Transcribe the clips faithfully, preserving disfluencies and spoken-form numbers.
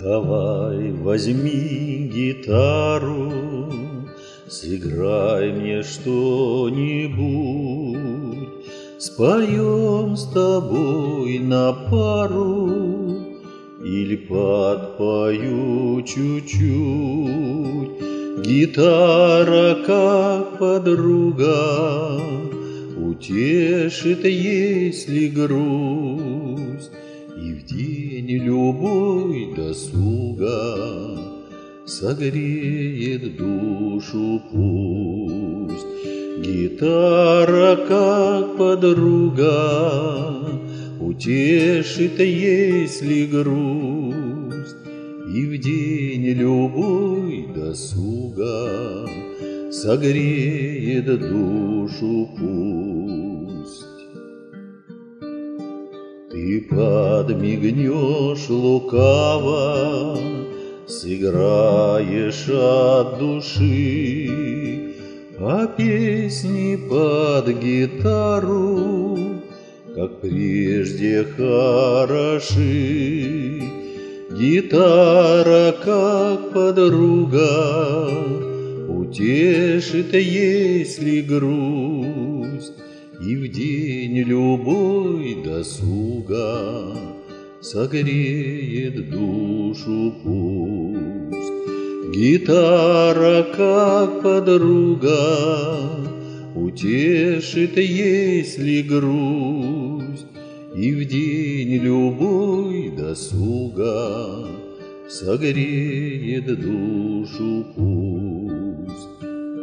Давай возьми гитару, сыграй мне что-нибудь, споем с тобой на пару или подпою чуть-чуть. Гитара, как подруга, утешит, если грусть, и в день любой досуга согреет душу пусть. Гитара, как подруга, утешит, если грусть, и в день любой досуга согреет душу пусть. Ты подмигнешь лукаво, сыграешь от души, а песни под гитару, как прежде, хороши. Гитара, как подруга, утешит, если грусть, и в день любой досуга согреет душу пусть. Гитара, как подруга, утешит, если грусть, и в день любой досуга согреет душу пусть.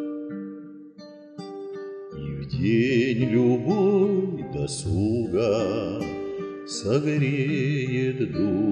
И в день любой досуга согреет душу.